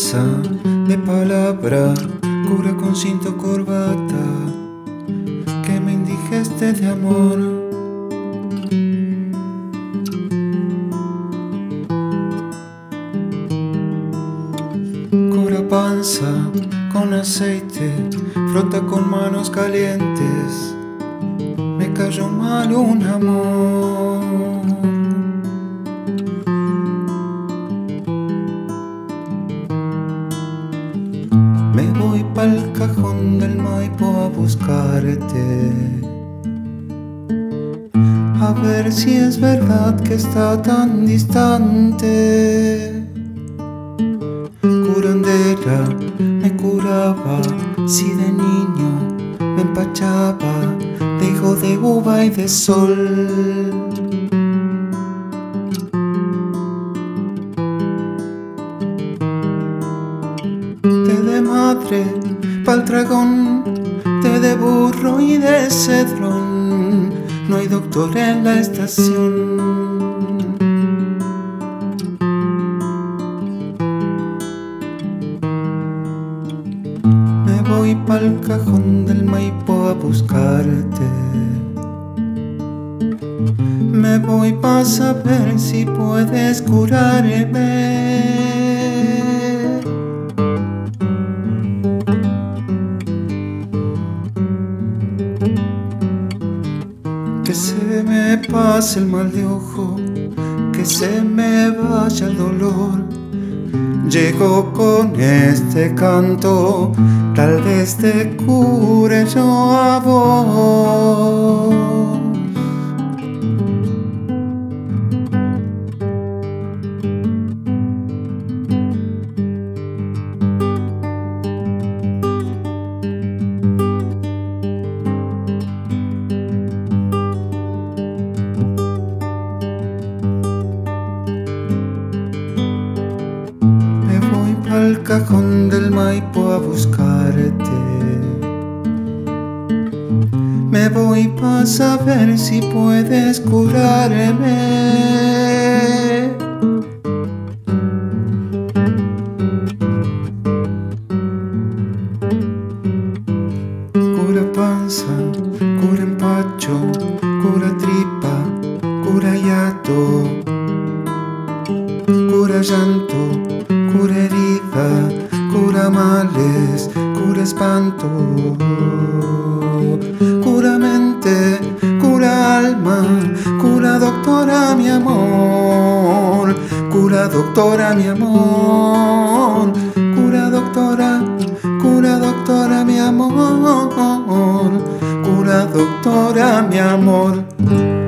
panza de palabra, cura con cinto corbata, que me indigeste de amor. Cura panza con aceite, frota con manos calientes, me cayó mal un amor. Me voy pa'l cajón del Maipo a buscarte, a ver si es verdad que está tan distante. Curandera me curaba, si de niño me empachaba de higo de uva y de sol. Té de madre pa'l dragón, té de burro y de cedrón, no hay doctor en la estación. Me voy pa'l cajón del Maipo a buscarte, me voy pa' saber si puedes curarme. Que se me pase el mal de ojo, que se me vaya el dolor. Llego con este canto, tal vez te cure yo a vos. Al cajón del Maipo a buscarte, me voy pa' saber si puedes curarme. Cura panza, cura empacho, cura tripa, cura hiato, cura llanto, cura herida, cura males, cura espanto, cura mente, cura alma, cura doctora mi amor, cura doctora mi amor, cura doctora mi amor, cura doctora mi amor.